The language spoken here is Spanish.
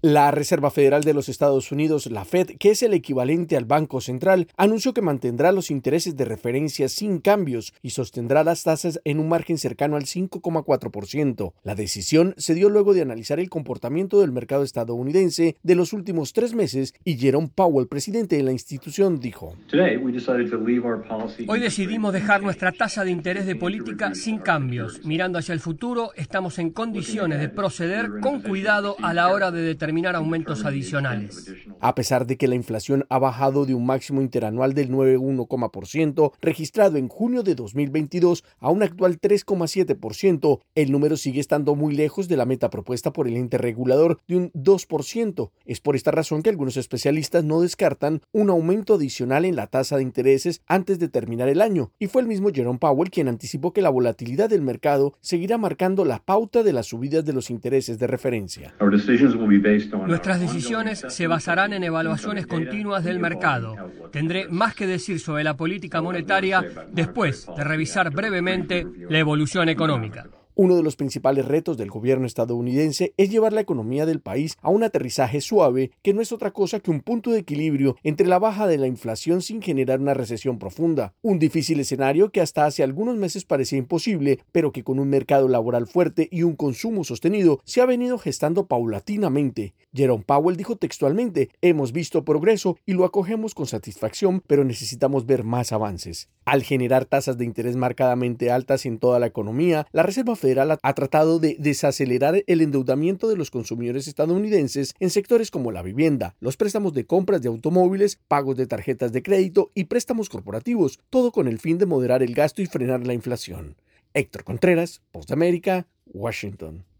La Reserva Federal de los Estados Unidos, la Fed, que es el equivalente al Banco Central, anunció que mantendrá los intereses de referencia sin cambios y sostendrá las tasas en un margen cercano al 5,4%. La decisión se dio luego de analizar el comportamiento del mercado estadounidense de los últimos 3 meses y Jerome Powell, presidente de la institución, dijo: Hoy decidimos dejar nuestra tasa de interés de política sin cambios. Mirando hacia el futuro, estamos en condiciones de proceder con cuidado a la hora de determinar aumentos adicionales. A pesar de que la inflación ha bajado de un máximo interanual del 9,1% registrado en junio de 2022 a un actual 3,7%, el número sigue estando muy lejos de la meta propuesta por el ente regulador de un 2%. Es por esta razón que algunos especialistas no descartan un aumento adicional en la tasa de intereses antes de terminar el año, y fue el mismo Jerome Powell quien anticipó que la volatilidad del mercado seguirá marcando la pauta de las subidas de los intereses de referencia. Nuestras decisiones se basarán en evaluaciones continuas del mercado. Tendré más que decir sobre la política monetaria después de revisar brevemente la evolución económica. Uno de los principales retos del gobierno estadounidense es llevar la economía del país a un aterrizaje suave, que no es otra cosa que un punto de equilibrio entre la baja de la inflación sin generar una recesión profunda. Un difícil escenario que hasta hace algunos meses parecía imposible, pero que con un mercado laboral fuerte y un consumo sostenido se ha venido gestando paulatinamente. Jerome Powell dijo textualmente: "Hemos visto progreso y lo acogemos con satisfacción, pero necesitamos ver más avances". Al generar tasas de interés marcadamente altas en toda la economía, la Reserva Federal ha tratado de desacelerar el endeudamiento de los consumidores estadounidenses en sectores como la vivienda, los préstamos de compras de automóviles, pagos de tarjetas de crédito y préstamos corporativos, todo con el fin de moderar el gasto y frenar la inflación. Héctor Contreras, Voz de América, Washington.